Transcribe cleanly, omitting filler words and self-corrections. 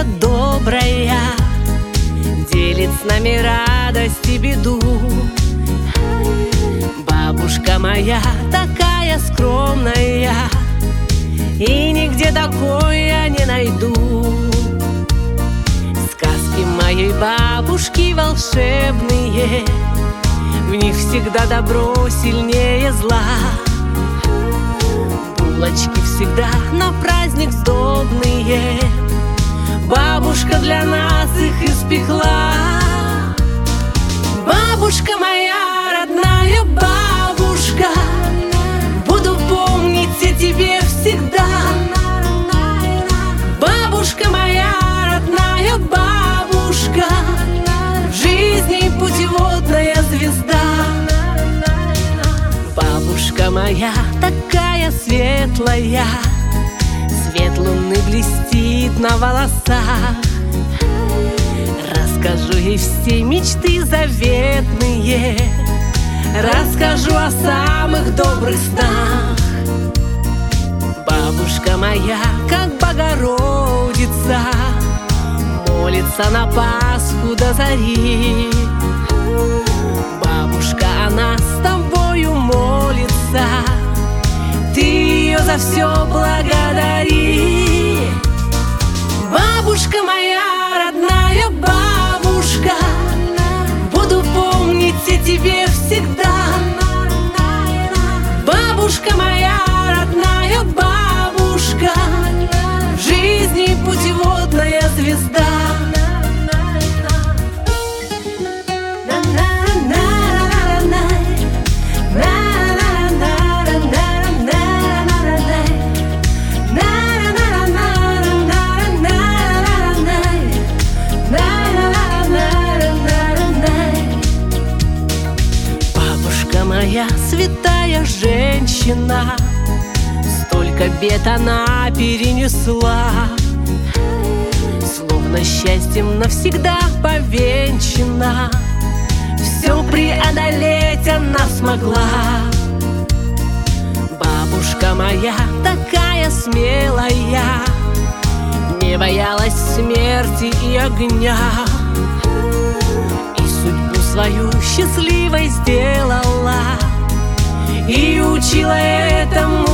добрая, делит с нами радость и беду. Бабушка моя такая скромная, и нигде такой я не найду. Сказки моей бабушки волшебные, в них всегда добро сильнее зла. Булочки всегда на праздник сдобные, бабушка для нас их испекла. Бабушка моя, родная бабушка, буду помнить о тебе всегда. Бабушка моя, родная бабушка, в жизни путеводная звезда. Бабушка моя такая светлая, свет луны блестит на волосах. Расскажу ей все мечты заветные, расскажу о самых добрых снах. Бабушка моя, как Богородица, молится на Пасху до зари. Бабушка, она с тобою молится, ты ее за все благодари. Бабушка моя, родная бабушка, буду помнить о тебе всегда. Бабушка моя, родная бабушка, в жизни путеводная звезда. Моя святая женщина, столько бед она перенесла, словно счастьем навсегда повенчана. Все преодолеть она смогла. Бабушка моя такая смелая, не боялась смерти и огня, свою счастливой сделала и учила этому